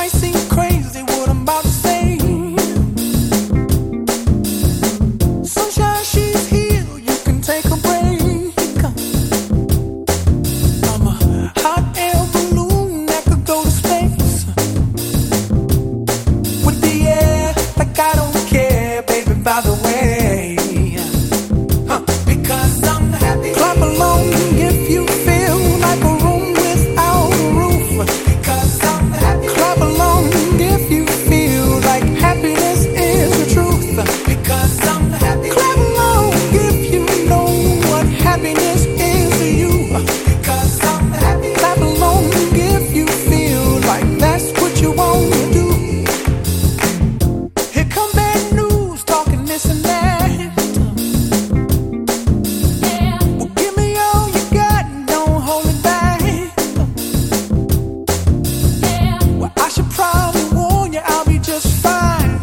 might seem crazy what I'm about to say. Sunshine, she's here, you can take a break. I'm a hot air balloon that could go to space with the air, like I don't care, baby, by the way. Because I'm happy. Clap along if you feel like a room without a roof. Because I'm happy. Clap along if you feel like happiness is the truth. Because I'm happy. Clap along if you know what happiness is to you. Because I'm happy. Clap along if you feel like that's what you want to do. Here come bad news, talking this and that. Well, give me all you got and don't hold it back. Well, I should probably warn you, I'll be just fine.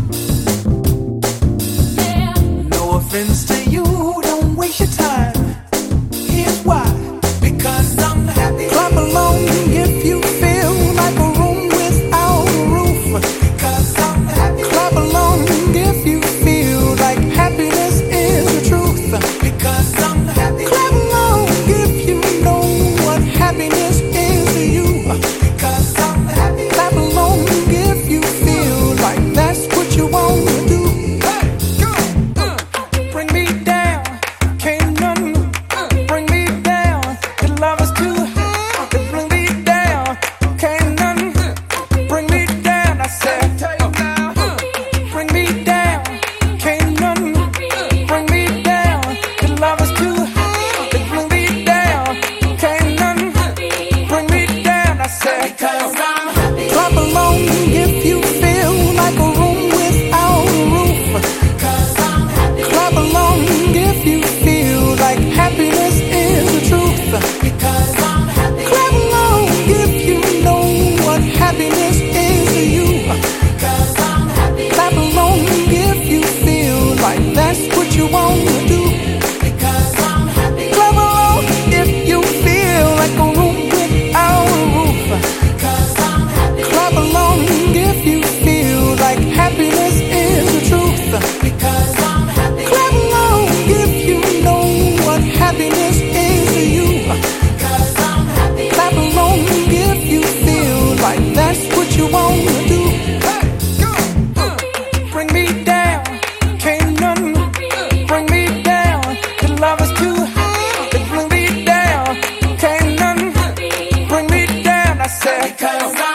No offense to you, don't waste your time. Here's why. Because I'm happy. Clap along if you feel like a room without a roof. Because I'm happy. Clap along if you feel like happiness is the truth. Because I'm happy. Clap along if you know what happiness is to you. Because I'm happy. Clap along if you feel like that's what you want to do. Hey, go! Bring me down, can't none bring me down. Your love is too high to bring me down. Can't none bring me down. I said, bring me down, can't none bring me down. Your love is too high to bring me down. Can't none bring me down. I said, because I'm happy. Clap along if you feel like a room without a roof. Because I'm happy. Clap along if you feel like happiness is the truth. Because I'm happy. Clap along if you know what happiness is to you. Because I'm happy. Clap along if you feel like that's what you want to do. Because I'm happy. Clap along if you feel like a room without a roof. Because I'm happy. Clap along if you feel like happiness is the truth. Because I'm happy. Clap along if you know what happiness is to you. Because I'm happy. Clap along if you feel like that's what you want to do. Hey, go! Bring me down, can't none bring me down. Your love is too high to bring me down. Can't none bring me down. I said, because